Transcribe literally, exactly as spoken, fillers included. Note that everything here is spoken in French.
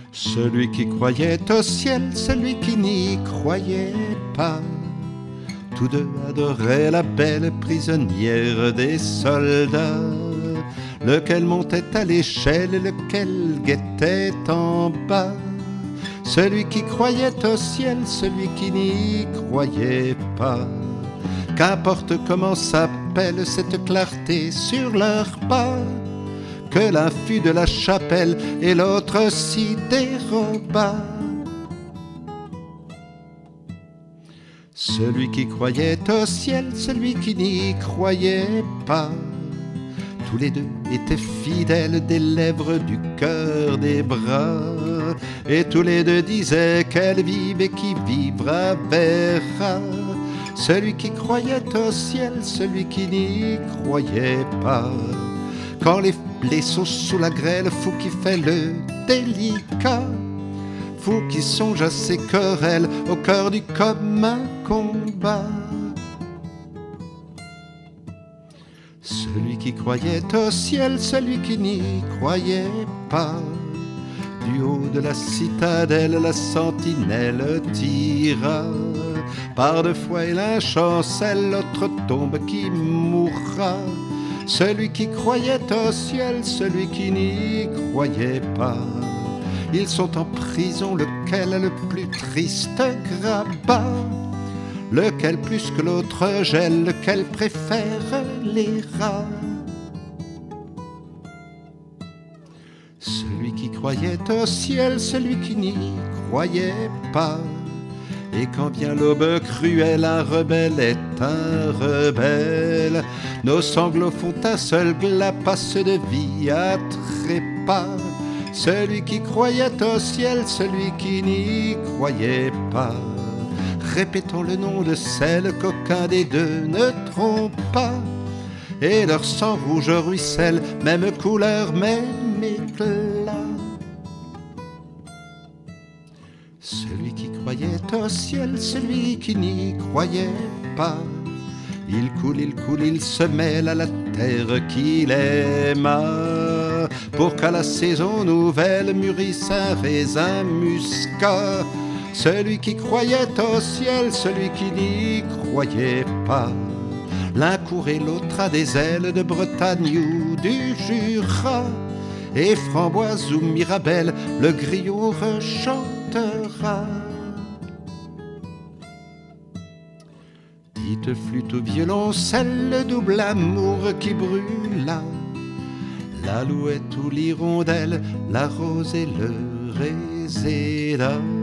Celui qui croyait au ciel, celui qui n'y croyait pas. Tous deux adoraient la belle prisonnière des soldats. Lequel montait à l'échelle et lequel guettait en bas. Celui qui croyait au ciel, celui qui n'y croyait pas. Qu'importe comment s'appelle cette clarté sur leurs pas, que l'un fut de la chapelle et l'autre s'y déroba. Celui qui croyait au ciel, celui qui n'y croyait pas. Tous les deux étaient fidèles des lèvres, du cœur, des bras. Et tous les deux disaient qu'elle vive et qui vivra verra. Celui qui croyait au ciel, celui qui n'y croyait pas. Quand les blés sont sous la grêle, fou qui fait le délicat. Fou qui songe à ses querelles, au cœur du commun combat. Celui qui croyait au ciel, celui qui n'y croyait pas. Du haut de la citadelle, la sentinelle tira. Par deux fois il a chancelle, l'autre tombe qui mourra. Celui qui croyait au ciel, celui qui n'y croyait pas. Ils sont en prison, lequel a le plus triste grabat. Lequel plus que l'autre gèle, lequel préfère les rats. Celui qui croyait au ciel, celui qui n'y croyait pas. Et quand vient l'aube cruelle, un rebelle est un rebelle. Nos sanglots font un seul glas, passe de vie à trépas. Celui qui croyait au ciel, celui qui n'y croyait pas. Répétons le nom de celle qu'aucun des deux ne trompe pas. Et leur sang rouge ruisselle, même couleur, même éclat. Celui qui croyait au ciel, celui qui n'y croyait pas. Il coule, il coule, il se mêle à la terre qu'il aima. Pour qu'à la saison nouvelle mûrisse un raisin muscat. Celui qui croyait au ciel, celui qui n'y croyait pas. L'un court et l'autre a des ailes de Bretagne ou du Jura. Et framboise ou mirabelle, le griot rechantera. Petite flûte ou violoncelle, le double amour qui brûla. L'alouette ou l'hirondelle, la rose et le réséda.